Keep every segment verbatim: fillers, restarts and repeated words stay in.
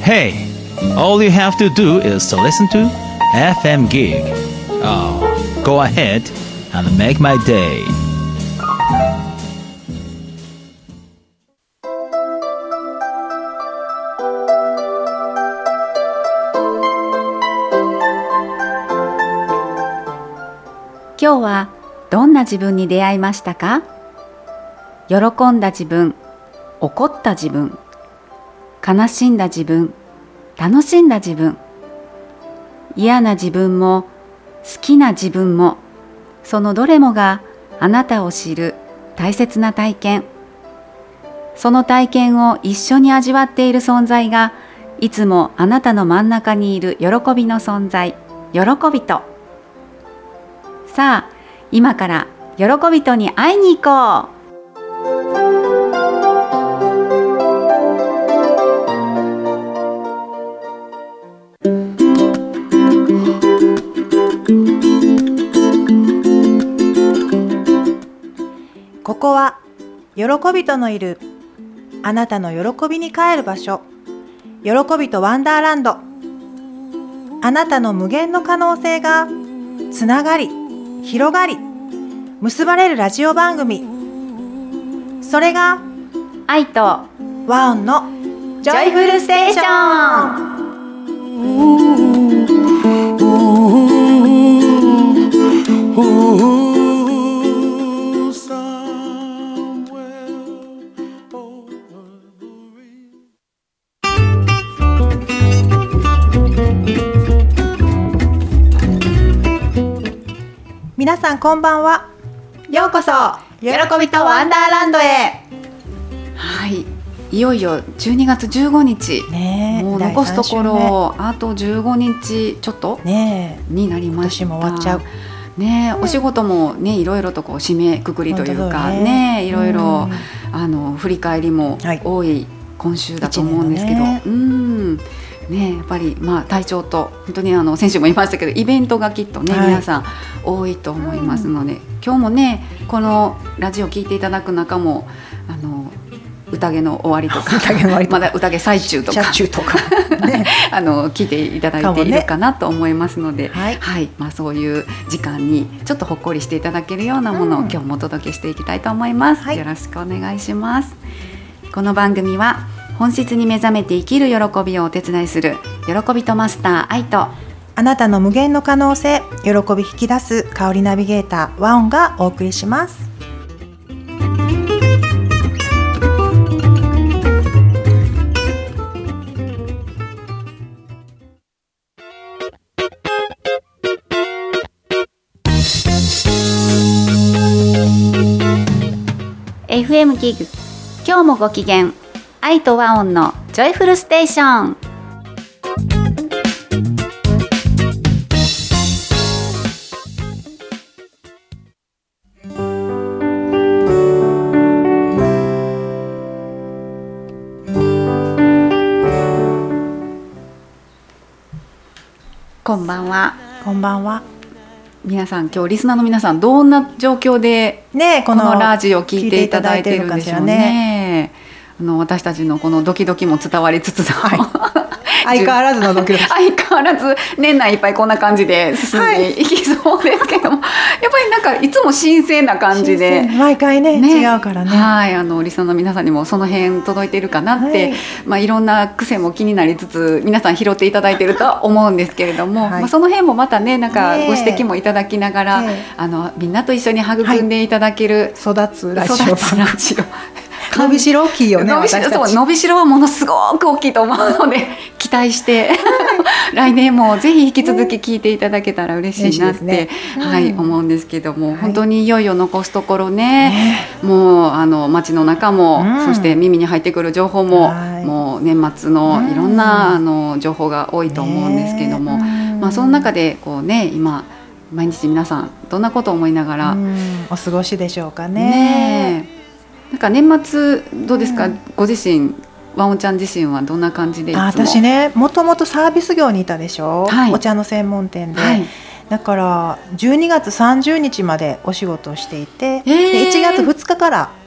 Hey, all you have to do is to listen to エフエム Gig. Oh, go ahead and make my day. 今日はどんな自分に出会いましたか？喜んだ自分、怒った自分、悲しんだ自分、楽しんだ自分、嫌な自分も好きな自分も、そのどれもがあなたを知る大切な体験。その体験を一緒に味わっている存在が、いつもあなたの真ん中にいる喜びの存在、喜びと。さあ、今から喜びとに会いに行こう。 ここは喜びとのいるあなたの喜びに帰る場所、喜びとワンダーランド。あなたの無限の可能性がつながり広がり結ばれるラジオ番組、それが愛とワオンのジョイフルステーション。皆さんこんばんは。ようこそ喜びとワンダーランドへ。 はい、いよいよじゅうにがつじゅうごにち、 ね、 もう残すところあとじゅうごにちちょっと、ね、になりました。 年も終わっちゃう、 ね、お仕事もね、いろいろとこう締めくくりというかね、ね、いろいろ、うん、あの振り返りも多い今週だと思うんですけど、ね、うんね、やっぱりまあ体調と本当にあの先週も言いましたけどイベントがきっとね、はい、皆さん多いと思いますので、うん、今日もねこのラジオ聞いていただく中もあの宴の終わりとかまだ宴最中とか中とか、ね、 あの聞いていただいているかなと思いますので、ね、はいはい、まあ、そういう時間にちょっとほっこりしていただけるようなものを、うん、今日もお届けしていきたいと思います、はい、よろしくお願いします。この番組は本質に目覚めて生きる喜びをお手伝いする喜びとマスター愛と、 あなたの無限の可能性、喜び引き出す香りナビゲーターワオンがお送りします。 エフエム ギグ、今日もご機嫌、愛とワオンのジョイフルステーション。こんばんは。 こんばんは。 皆さん、今日リスナーの皆さんどんな状況で、ね、このラジオを聞いていただいているんでしょうね。あの私たちのこのドキドキも伝わりつつの、はい、 相変わらずのドキドキ相変わらず年内いっぱいこんな感じで進んでいきそうですけども、はい、やっぱりなんかいつも新鮮な感じで毎回 ね, ね違うからね、 はい、あのリスナーの皆さんにもその辺届いているかなって、はい、まあ、いろんな癖も気になりつつ皆さん拾っていただいているとは思うんですけれども、はい、まあ、その辺もまたねなんかご指摘もいただきながら、ね、あのみんなと一緒に育んでいただける、 はい、育つラジオ、 育つラジオ伸びしろ大きいよね。 伸びしろ、そう、伸びしろはものすごく大きいと思うので期待して来年もぜひ引き続き聞いていただけたら嬉しいなって、ね、はい、うん、思うんですけども、はい、本当にいよいよ残すところね、ね、もうあの街の中も、うん、そして耳に入ってくる情報も、はい、もう年末のいろんな、うん、あの情報が多いと思うんですけども、ね、まあ、その中でこうね今毎日皆さんどんなことを思いながら、うん、 お過ごしでしょうかね。 ね、なんか年末どうですか、うん、ご自身ワオンちゃん自身はどんな感じでいつも。 私ね、もともとサービス業にいたでしょ、はい、お茶の専門店で、はい、だからじゅうにがつさんじゅうにちまでお仕事をしていて、えー、でいちがつふつかから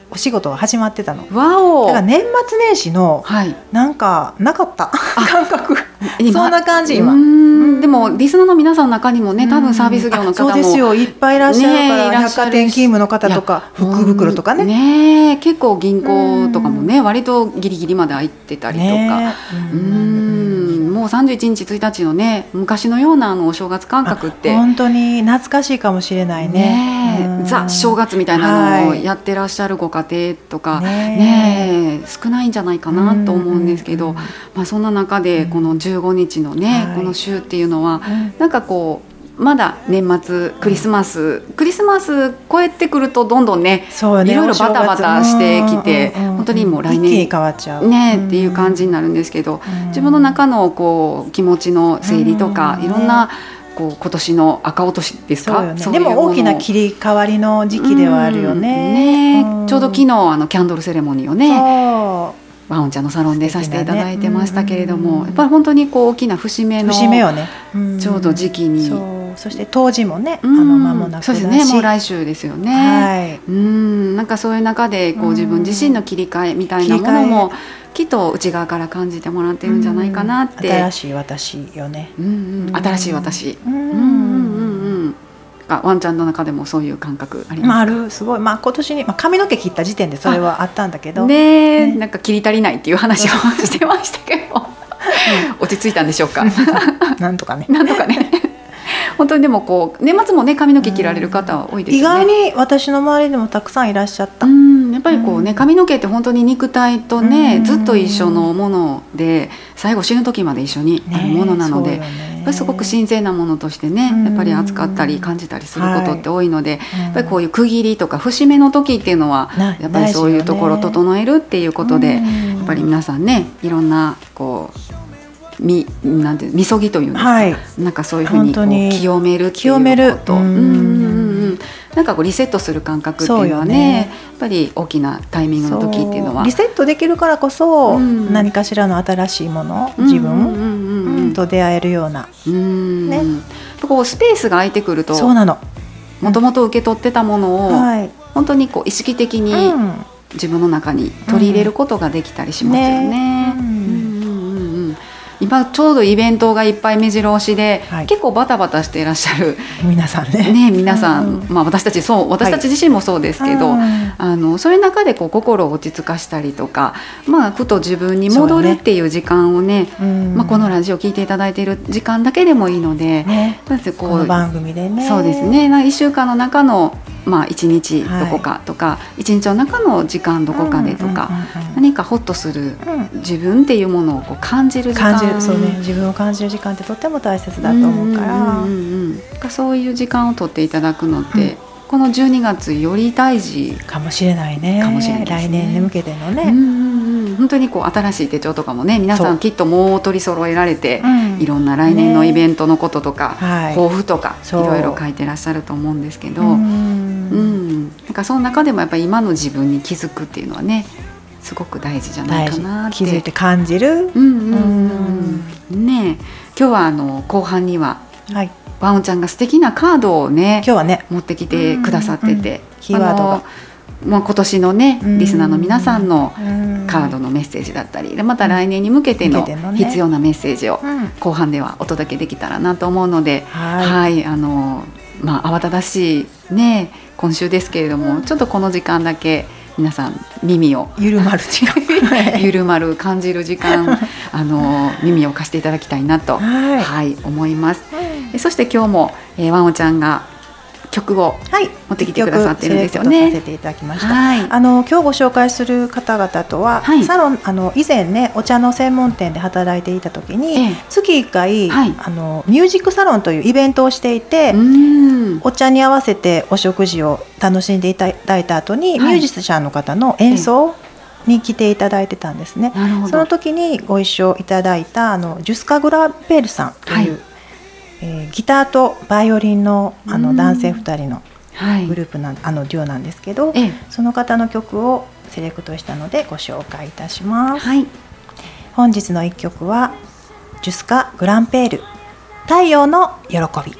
お仕事が始まってたの。 わお。 だから年末年始の、はい、なんかなかった感覚そんな感じ今。 うんでもリスナーの皆さんの中にもね、多分サービス業の方も、 そうですよ、いっぱいいらっしゃるから、ね、百貨店勤務の方とか福袋とかね、 ね結構銀行とかもね割とギリギリまで開いてたりとか、ね、うんもうさんじゅういちにちついたちのね昔のようなあのお正月感覚って本当に懐かしいかもしれないね。 ねザ正月みたいなのをやってらっしゃるご家庭とか、はいね、少ないんじゃないかなと思うんですけど、まあ、そんな中でこのじゅうごにちのね、はい、この週っていうのはなんかこうまだ年末クリスマス、うん、クリスマス超えてくるとどんどん ね, ねいろいろバタバタしてきて、うんうんうん、本当にもう来年一気に変わっちゃう、 ね、っていう感じになるんですけど、うん、自分の中のこう気持ちの整理とか、うん、いろんなこう今年の赤落としですか、 そうよね、そういうでも大きな切り替わりの時期ではあるよね、 うんね、ちょうど昨日あのキャンドルセレモニーをねワオンちゃんのサロンでさせていただいてましたけれども、ね、やっぱり本当にこう大きな節目の節目をね、 ちょうど時期に、 そうそして当時もね、あの間もなくだし、 そうですね、もう来週ですよね、はい、うんなんかそういう中でこう自分自身の切り替えみたいなものもきっと内側から感じてもらってるんじゃないかなって、 新しい私よね、 うんうん、新しい私、うんうんうんうん、ワンちゃんの中でもそういう感覚ありますか？ まあ、あるすごい、まあ、今年に、まあ、髪の毛切った時点でそれはあったんだけどね、ねなんか切り足りないっていう話をしてましたけど、うん、落ち着いたんでしょうかなんとかねなんとかね本当にでもこう年末もね髪の毛切られる方は多いですよね、 意外に私の周りでもたくさんいらっしゃった。 うんやっぱりこうね髪の毛って本当に肉体とねずっと一緒のもので最後死ぬ時まで一緒にあるものなので、ね、やっぱりすごく神聖なものとしてねやっぱり扱ったり感じたりすることって多いので、はい、やっぱりこういう区切りとか節目の時っていうのはやっぱりそういうところを整えるっていうことで、やっぱり皆さんねいろんなこうみなんてみそぎというんですか、はい、なんかそういうふうにこう清めるっていうこと、うんうんうん、なんかこうリセットする感覚っていうのは ね, ねやっぱり大きなタイミングの時っていうのはリセットできるからこそ、うん、何かしらの新しいもの自分と出会えるような、 うんね、こうスペースが空いてくるとそうなのもともと受け取ってたものを、はい、本当にこう意識的に自分の中に取り入れることができたりしますよね、うんねうん今ちょうどイベントがいっぱい目白押しで、はい、結構バタバタしていらっしゃる皆さん ね, ね皆さん、うんまあ、私たちそう私たち自身もそうですけど、はい、あのそういう中でこう心を落ち着かしたりとか、まあ、ふと自分に戻るっていう時間を ね, ね、まあ、このラジオを聞いていただいている時間だけでもいいので、ね、まずこうこの番組でねそうですねいっしゅうかんの中のまあ、いちにちどこかとか、はい、いちにちの中の時間どこかでとか、うんうんうんうん、何かホッとする、うん、自分っていうものをこう感じる時間感じるそう、ね、自分を感じる時間ってとっても大切だと思うから、うんうんうん、そういう時間を取っていただくのって、うん、このじゅうにがつより大事かもしれないねかもしれないですね来年に向けてのね、 うんうんうん、本当にこう新しい手帳とかもね皆さんきっともう取り揃えられて、うん、いろんな来年のイベントのこととか、ね、抱負とか、はい、いろいろ書いてらっしゃると思うんですけど、うんうんなんかその中でもやっぱり今の自分に気づくっていうのはねすごく大事じゃないかなって気づいて感じる、うんうんうんうん、ね今日はあの後半には、はい、ワオンちゃんが素敵なカードをね今日はね持ってきてくださってて、うんうん、 キーワードがまあ、今年のねリスナーの皆さんのカードのメッセージだったりでまた来年に向けての必要なメッセージを後半ではお届けできたらなと思うので、はい、はい、あのまあ、慌ただしいね今週ですけれどもちょっとこの時間だけ皆さん耳を緩まる時間緩まる感じる時間あの耳を貸していただきたいなと、はいはい、思います、はい、そして今日も、えー、ワオちゃんが曲を持ってきてくださってるんですよね。 はい、させていただきました。はい、あの今日ご紹介する方々とは、はい、サロンあの以前ねお茶の専門店で働いていた時に、ええ、月いっかい、はい、あのミュージックサロンというイベントをしていて、お茶に合わせてお食事を楽しんでいただいた後に、はい、ミュージシャンの方の演奏に来ていただいてたんですね。その時にご一緒いただいたあのジュスカ・グラベールさんという、はいえー、ギターとバイオリン の, あの男性ふたりのグループなん、はい、あのデュオなんですけど、ええ、その方の曲をセレクトしたのでご紹介いたします、はい、本日のいっきょくはジュスカ・グランペール太陽の喜び。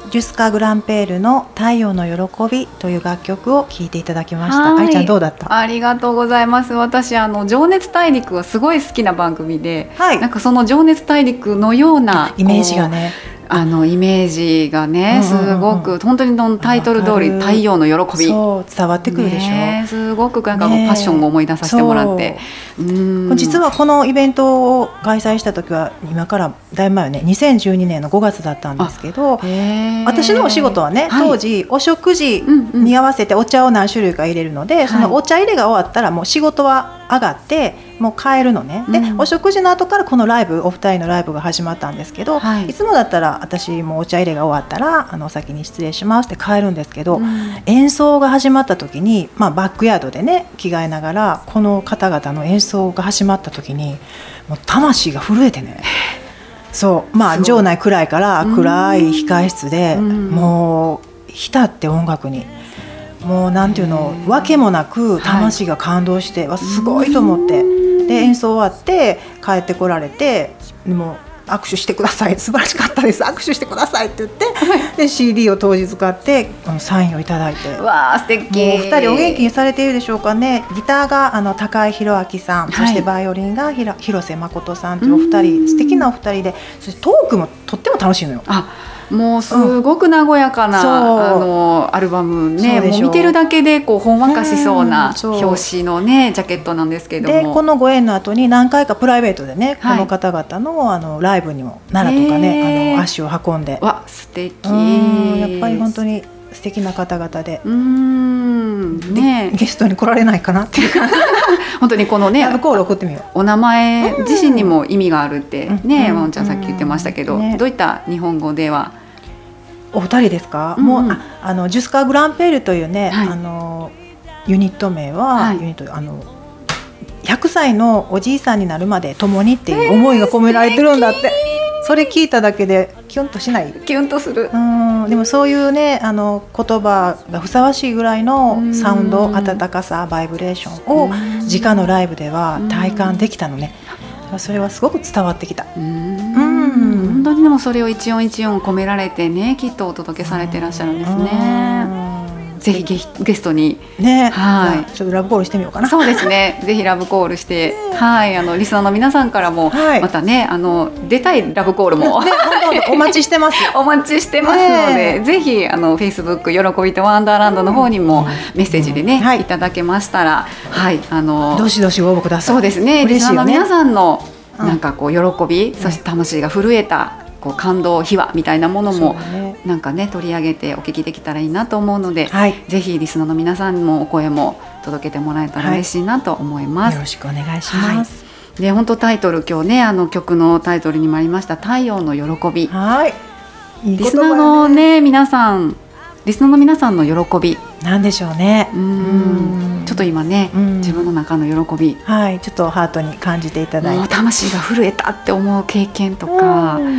ジュスカ・グランペールの太陽の喜びという楽曲を聴いていただきました。 はい、 愛ちゃんどうだった？ ありがとうございます。私あの情熱大陸はすごい好きな番組で、はい、なんかその情熱大陸のようなイメージがね、 あのイメージがね、すごく本当にのタイトル通り太陽の喜び、 そう伝わってくるでしょ、 ね、すごくなんかパッションを思い出させてもらって、 うーん、実はこのイベントを開催した時は今からだいぶ前よね、にせんじゅうにねんのごがつだったんですけど、私のお仕事はね、はい、当時お食事に合わせてお茶を何種類か入れるので、うんうん、そのお茶入れが終わったらもう仕事は上がってもう帰るのね、で、うん、お食事の後からこのライブ、お二人のライブが始まったんですけど、はい、いつもだったら私もお茶入れが終わったらあのお先に失礼しますって帰るんですけど、うん、演奏が始まった時に、まあ、バックヤードでね着替えながらこの方々の演奏が始まった時にもう魂が震えてね、そうまあ場内暗いから暗い控え室で、うん、もう浸って音楽にもうなんていうの、わけもなく魂が感動して、はい、すごいと思って、で演奏終わって帰ってこられて、もう握手してください、素晴らしかったです、握手してくださいって言って、はい、で シーディー を当日買ってサインをいただいて、 わー素敵。 もうふたりお元気にされているでしょうかね。ギターがあの高井宏明さん、そしてバイオリンがひら広瀬誠さんというお二人、素敵なお二人で、そしてトークもとっても楽しいのよ。 あ、もうすごく和やかな、うん、あのアルバムね、もう見てるだけでこうほんわかしそうな表紙のね、ジャケットなんですけども、 でこのご縁の後に何回かプライベートでね、はい、この方々 の, あのライブにも奈良とかね、あの足を運んで、 わ素敵。 やっぱり本当に素敵な方々で、うーん、ね、ゲストに来られないかなっていうか本当にこのね、 コール送ってみよう。 お名前自身にも意味があるってね、ワンちゃんさっき言ってましたけど、ね、どういった日本語ではお二人ですか？うん、もう あ, あのジュスカ・グランペールというね、はい、あのユニット名は、はい、ユニットあのひゃくさいのおじいさんになるまで共にっていう思いが込められてるんだって、えー、それ聞いただけでキュンとしない？ キュンとする。 うん、でもそういうね、あの言葉がふさわしいぐらいのサウンド、温かさ、バイブレーションを直のライブでは体感できたのね。それはすごく伝わってきた。うーん、 本当にでもそれを一音一音込められてね、きっとお届けされていらっしゃるんですね。ぜひ ゲ, ゲストに、 ね、はい、ちょっとラブコールしてみようかな。 そうですね、ぜひラブコールして、ね、はい、あのリスナーの皆さんからも、はい、またね、あの出たいラブコールも、ね、 お待ちしてますお待ちしてますので、ね、ぜひあの Facebook 喜びとワンダーランドの方にもメッセージでね、うん、はい、いただけましたら、はい、あのどしどしご応募ください。 そうですね、リスナーの皆さんのなんかこう喜び、うん、そして魂が震えたこう感動秘話みたいなものも、ね、なんかね取り上げてお聞きできたらいいなと思うので、はい、ぜひリスナーの皆さんもお声も届けてもらえたら嬉しいなと思います、はい、 よろしくお願いします、 はい、で本当タイトル、今日ね、あの曲のタイトルにもありました太陽の喜び、 はい、いいリスナーのね皆さんリスナーの皆さんの喜びなんでしょうね。 うーん、ちょっと今ね、自分の中の喜び、 はい、ちょっとハートに感じていただいて、 もう魂が震えたって思う経験とか、うん、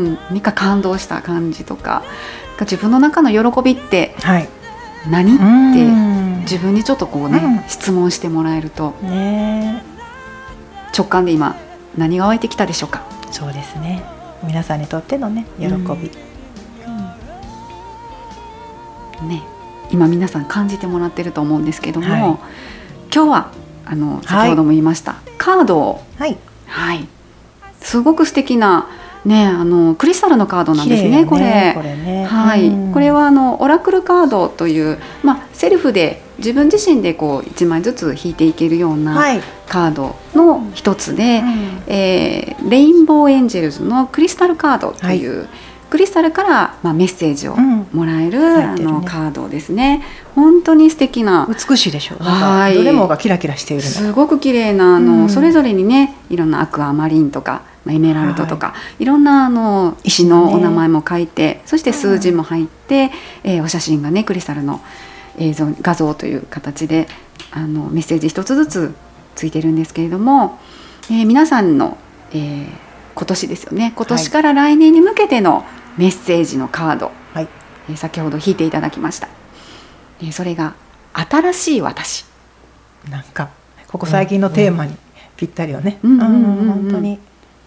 何か感動した感じとか、自分の中の喜びって何、はい、って自分にちょっとこうね、うん、質問してもらえると、ね、直感で今何が湧いてきたでしょうか。 そうですね、皆さんにとってのね喜び、うんね、今皆さん感じてもらってると思うんですけども、はい、今日はあの先ほども言いました、はい、カードを、はいはい、すごく素敵な、ね、あのクリスタルのカードなんです ね, ねこれこれ、ね、はい、これはあのオラクルカードという、まあ、セルフで自分自身でこういちまいずつ引いていけるようなカードの一つで、はい、えー、レインボーエンジェルズのクリスタルカードという、はい、クリスタルから、まあ、メッセージをもらえる、うん、あのカードですね。本当に素敵な、 美しいでしょう。なんかどれもがキラキラしているの、 すごく綺麗なあの、うん、それぞれにねいろんなアクアマリンとかエメラルドとか、はい、いろんなあの石のお名前も書いて、ね、そして数字も入って、うん、えー、お写真がねクリスタルの映像画像という形であのメッセージ一つずつついてるんですけれども、えー、皆さんの、えー、今年ですよね、今年から来年に向けてのメッセージのカード、はい、えー、先ほど引いていただきました、えー、それが新しい私。 なんかここ最近のテーマにぴったりよね。本当に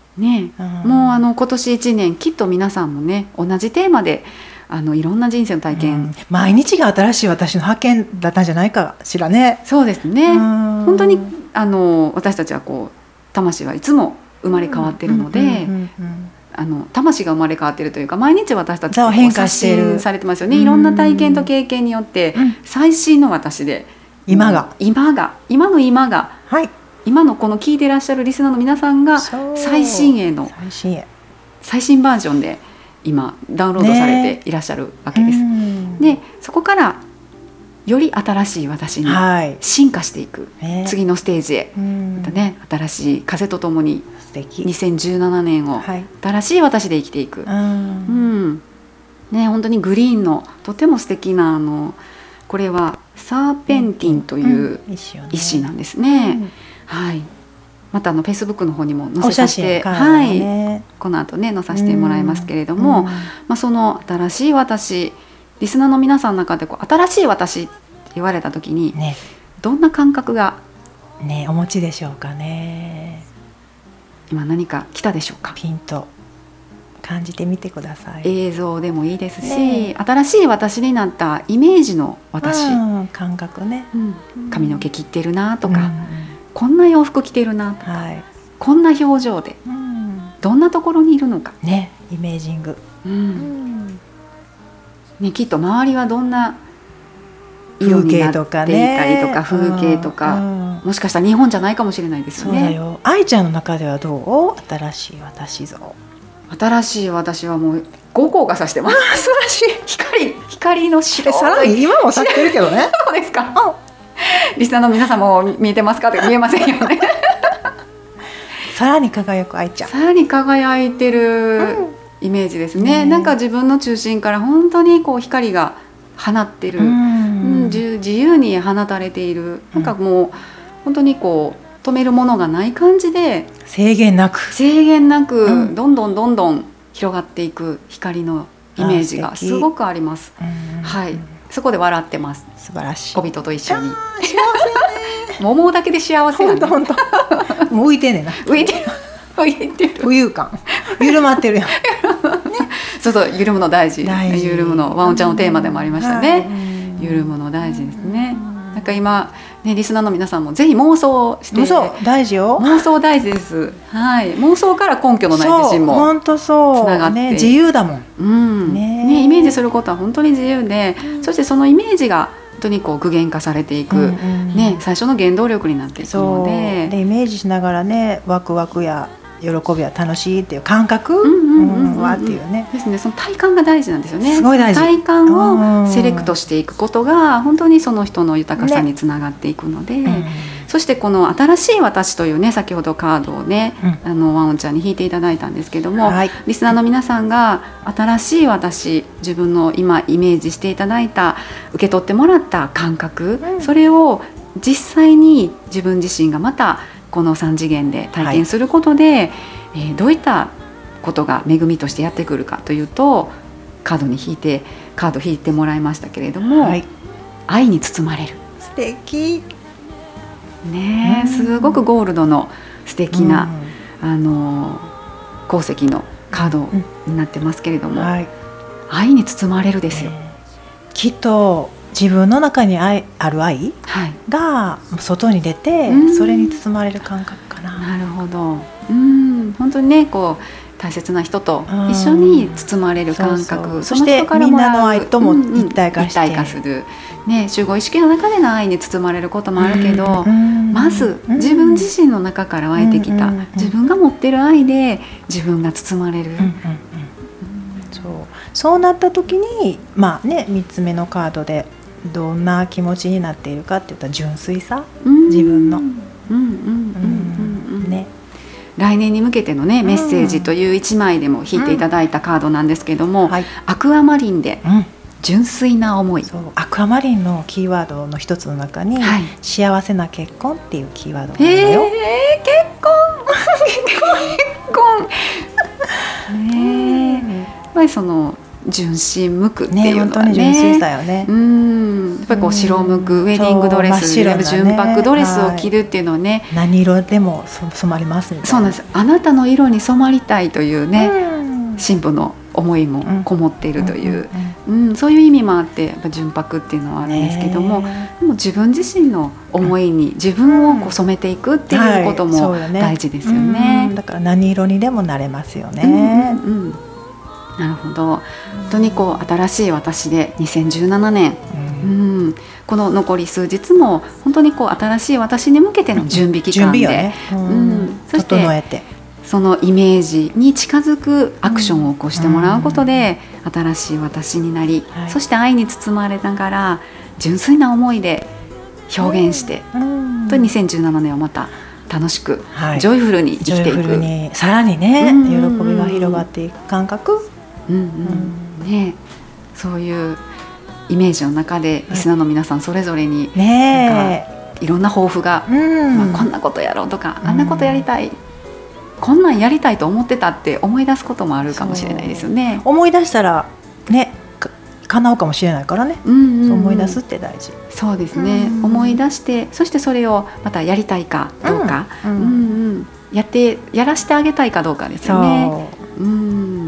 ね、 うんもうあの今年いちねんきっと皆さんもね同じテーマであのいろんな人生の体験、 うん、毎日が新しい私の発見だったんじゃないかしらね。 そうですね、 うん本当にあの私たちはこう魂はいつも生まれ変わってるので、 うんうんうんうんあの魂が生まれ変わってるというか毎日私たちそう変化してる刷新されてますよね。いろんな体験と経験によってうん最新の私で今が今が今の今がはい今のこの聞いてらっしゃるリスナーの皆さんがそう最新鋭の最新鋭最新バージョンで今ダウンロードされていらっしゃるわけです、 うんでそこからより新しい私にはい進化していく、 ね次のステージへ、 うんまたね、新しい風とともに素敵にせんじゅうななねんをはい新しい私で生きていく、 ううんんね、本当にグリーンのとても素敵なあのこれはサーペンティンという石をね石なんですね、 うんはい、またあの Facebook の方にも載お写せさせて、 真からはい、 ねこの後ね載させてもらいますけれども、 うんまあ、その新しい私リスナーの皆さんの中でこう新しい私って言われた時にねどんな感覚がねお持ちでしょうかね。 今何か来たでしょうか。 ピンと感じてみてください。 映像でもいいですし、 ね新しい私になったイメージの私、 うん感覚ねうん髪の毛切ってるなとか、 うんこんな洋服着てるなとか、 はいこんな表情でうんどんなところにいるのか、 ねイメージングうんうんね、きっと周りはどんな色になっていたりとか風景とか、 うんうんもしかしたら日本じゃないかもしれないですよね。 そうだよ。愛ちゃんの中ではどう新しい私像。 新しい私はもう五光がさしてます。 素晴らしい。 光光の白いさらに今もさってるけどね。 そうですか。リスナーの皆さんも見えてますかって見えませんよね。 さらに輝く愛ちゃん。 さらに輝いてるイメージですね。 ねなんか自分の中心から本当にこう光が放ってる、 ううんん自自由に放たれている、なんかもう本当にこう止めるものがない感じで制限なく。 制限なく、 うんどんどんどんどん広がっていく光のイメージがあ素敵すごくあります。 うんはい、そこで笑ってます。 素晴らしい。 小人と一緒に。 あー幸せやね。 もう思うだけで幸せやね。 本当本当。もう浮いてんねんな。 浮いてる浮いてる。 浮遊感。緩まってるやん。 そうそう、緩むの大事。 大事緩むのワンオンちゃんのテーマでもありましたね。 はい緩むの大事ですね。なんか今ねリスナーの皆さんもぜひ妄想して。 そう大事よ。 妄想大事です。はい、妄想から根拠のない自信も。 本当そう。 つながってね自由だもん。 うん、 ねねイメージすることは本当に自由で、そしてそのイメージが本当にこう具現化されていく、 うんうんね最初の原動力になっていくそうので。 でイメージしながらねワクワクや喜びや楽しいっていう感覚うんうんうんうんうんはっていうね。 ですね、その体感が大事なんですよね。 すごい大事体感をセレクトしていくことが本当にその人の豊かさにつながっていくので、 うんそしてこの新しい私というね先ほどカードをね、 うあのワンオンちゃんに引いていただいたんですけども、 はいリスナーの皆さんが新しい私自分の今イメージしていただいた受け取ってもらった感覚、 うんそれを実際に自分自身がまたこのさん次元で体験することで、えーどういったことが恵みとしてやってくるかというとカードに引いてカード引いてもらいましたけれども、 はい愛に包まれる素敵ねえ、 うんすごくゴールドの素敵な、あの鉱石のカードになってますけれども、 うんはい愛に包まれるですよ、 ねきっと自分の中に愛ある愛はい、 が外に出てうんそれに包まれる感覚かな。 なるほど。うん本当にねこう大切な人と一緒に包まれる感覚、 うんその人からもらうそしてみんなの愛ともうんうん一体化して一体化する、ね、集合意識の中での愛に包まれることもあるけど、 うんまずうん自分自身の中から湧いてきた、 うんうんうん自分が持ってる愛で自分が包まれる、 うんうんうんそうそうなった時にまあねみっつめのカードでどんな気持ちになっているかっていったら純粋さ、 うん自分のうんうんうんうんうんね来年に向けてのねメッセージといういちまいでも引いていただいたカードなんですけども、 はいアクアマリンでうん純粋な思い、 そうアクアマリンのキーワードの一つの中に、 はい幸せな結婚っていうキーワードがあるんだよ。 へえ結婚結婚ねえやっぱりその純真無垢ってねいうのはね本当に純粋さよね。 うんん、やっぱりこう白むくウェディングドレス、 ね、 純白ドレスを着るっていうのはね、 はい、何色でも染まりますみたいな。 そうなんです。あなたの色に染まりたいというね、新婦の思いもこもっているという、うんうんうん、そういう意味もあってやっぱ純白っていうのはあるんですけども、でも自分自身の思いに自分をこう染めていくっていうことも大事ですよね、 はい、うん、だから何色にでもなれますよね、 うんうんうん、なるほど。本当にこう新しい私でにせんじゅうななねん、うんうん、この残り数日も本当にこう新しい私に向けての準備期間で、 準備をね、うんうん、そして整えてそのイメージに近づくアクションを起こしてもらうことで、うん、新しい私になり、はい、そして愛に包まれながら純粋な思いで表現して、うん、とにせんじゅうななねんをまた楽しく、はい、ジョイフルに生きていく、ジョイフルにさらにね、うんうんうん、喜びが広がっていく感覚、 うんうんうん、ね、そういうイメージの中でリスナーの皆さんそれぞれになんかいろんな抱負が、うんまあ、こんなことやろうとか、あんなことやりたい、うん、こんなんやりたいと思ってたって思い出すこともあるかもしれないですよね。 思い出したらね、叶うかもしれないからね、うんうんうん、そう思い出すって大事。 そうですね、うんうん、思い出して、そしてそれをまたやりたいかどうか、うんうんうん、やってやらせてあげたいかどうかですよね。う、うん、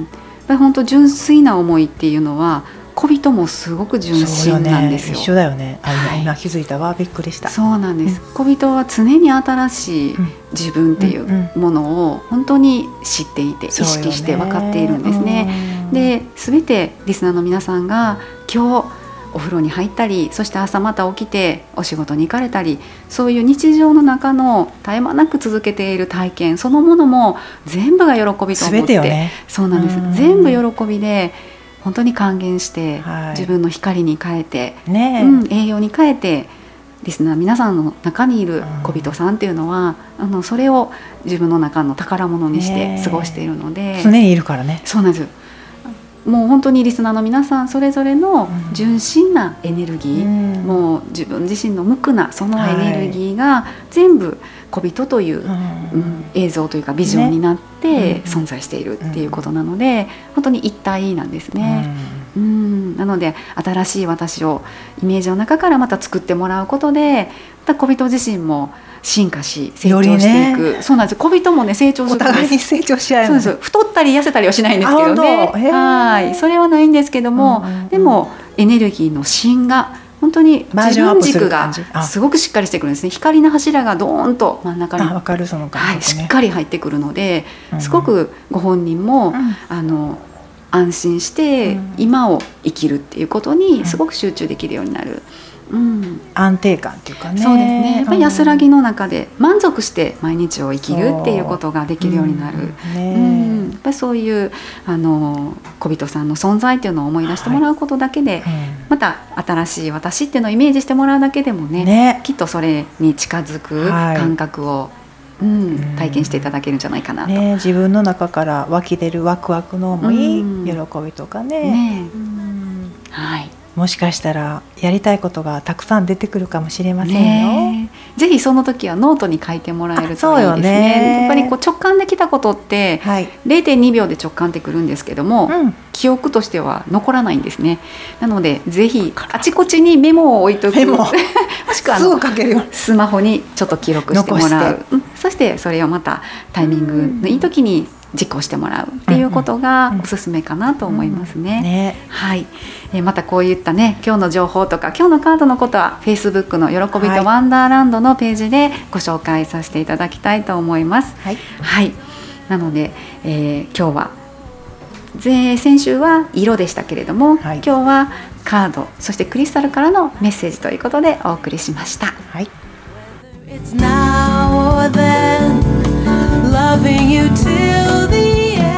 本当純粋な思いっていうのは小人もすごく純真なんですよ。 そうよね、一緒だよね。あ、はい、今気づいたわ、びっくりした。 そうなんです、うん、小人は常に新しい自分っていうものを本当に知っていて、意識して分かっているんですね。で、全てリスナーの皆さんが今日お風呂に入ったり、そして朝また起きてお仕事に行かれたり、そういう日常の中の絶え間なく続けている体験そのものも全部が喜びと思って、全てよね、そうなんです、うん、全部喜びで本当に還元して、はい、自分の光に変えて、ね、うん、栄養に変えて、リスナー皆さんの中にいる小人さんっていうのは、うん、あのそれを自分の中の宝物にして過ごしているので、 常にいるからね。 そうなんです。もう本当にリスナーの皆さんそれぞれの純真なエネルギー、うん、もう自分自身の無垢なそのエネルギーが全部小人という、うんうん、映像というかビジョンになって存在しているっていうことなので、ね、本当に一体なんですね、うん、うんなので新しい私をイメージの中からまた作ってもらうことで、また小人自身も進化し成長していく、ね、そうなんです。小人もね成長するんです。 お互いに成長し合う、 そうです。太ったり痩せたりはしないんですけどね、はい、それはないんですけども、うんうんうん、でもエネルギーの芯が本当に自分軸がすごくしっかりしてくるんですね。光の柱がドーンと真ん中に、 あ、わかる、その感覚ね、はい、しっかり入ってくるので、すごくご本人も、うん、あの安心して今を生きるっていうことにすごく集中できるようになる、うん、 安定感っていうかね。 そうですね。やっぱり安らぎの中で満足して毎日を生きるっていうことができるようになる、うんね、うん、やっぱりそういうあの小人さんの存在っていうのを思い出してもらうことだけで、はい、うん、また新しい私っていうのをイメージしてもらうだけでも ね, ねきっとそれに近づく感覚を、はい、うん、体験していただけるんじゃないかなと、 ね、自分の中から湧き出るワクワクの思い、うん、喜びとか ね, ね、うん、はい、もしかしたらやりたいことがたくさん出てくるかもしれませんよ、ね、 ぜひその時はノートに書いてもらえるといいです ね, ねやっぱりこう直感できたことって、はい、ゼロてんにびょうで直感ってくるんですけども、うん、記憶としては残らないんですね。なのでぜひあちこちにメモを置いとくメモもしくはあのスマホにちょっと記録してもらう、うん、そしてそれをまたタイミングのいい時に実行してもらうっていうことがおすすめかなと思いますね、うんうんね、はい、えー、またこういったね今日の情報とか今日のカードのことは Facebook の喜びとワンダーランドのページでご紹介させていただきたいと思います、はい、はい、なので、えー、今日は先週は色でしたけれども、はい、今日はカードそしてクリスタルからのメッセージということでお送りしました、はい、It's now or then, loving you till the end.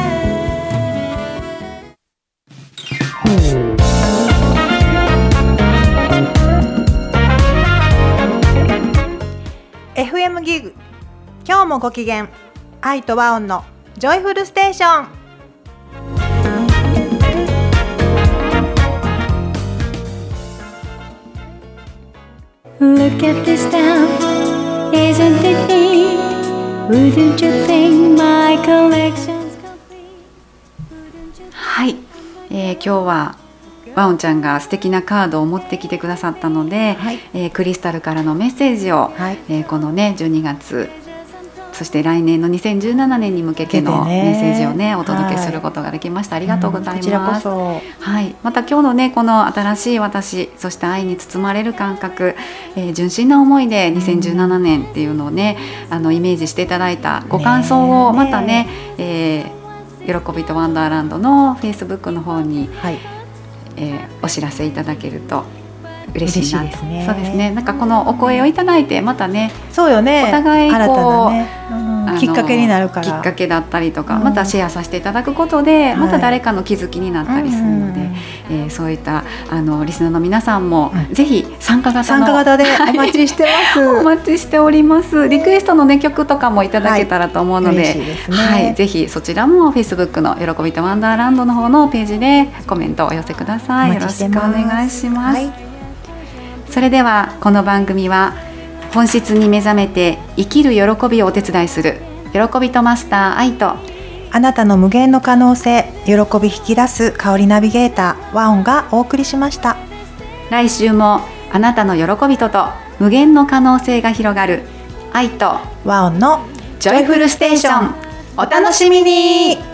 エフエム ギグ、今日もご機嫌、愛と和音のジョイフルステーション。 Look at this stuff, isn't it neat? Wouldn't you think my collection's complete? はい、えー、今日はワオンちゃんが素敵なカードを持ってきてくださったので、 はいえー、クリスタルからのメッセージを、 はいえー、このねじゅうにがつ、そして来年のにせんじゅうななねんに向けてのねメッセージをねお届けすることができました。はい、ありがとうございます。 こちらこそ。 はい、また今日のねこの新しい私、そして愛に包まれる感覚、えー、純真な思いでにせんじゅうななねんっていうのをね、あのイメージしていただいたご感想をまたね、えー、喜びとワンダーランドのフェイスブックの方に、はい、えー、お知らせいただけると嬉しいなと。 嬉しいですね。 そうですね。なんかこのお声をいただいてまたね、 そうよね、 お互いこう、 新たなね、うん、きっかけになるから、 きっかけだったりとか、 うん、 またシェアさせていただくことで、 はい、 また誰かの気づきになったりするので、 うん、 えー、そういったあのリスナーの皆さんも、 うん、 ぜひ参加型の参加型でお待ちしてます、 はい、お待ちしております。リクエストの、ね、曲とかもいただけたらと思うので、はい、嬉しいですね。はい、ぜひそちらも Facebook の喜びとワンダーランドの方のページでコメントをお寄せください。よろしくお願いします。はい、それではこの番組は本質に目覚めて生きる喜びをお手伝いする喜びとマスター愛と、 あなたの無限の可能性、喜び引き出す香りナビゲーターワオンがお送りしました。 来週もあなたの喜びとと無限の可能性が広がる愛とワオンのジョイフルステーション、お楽しみに。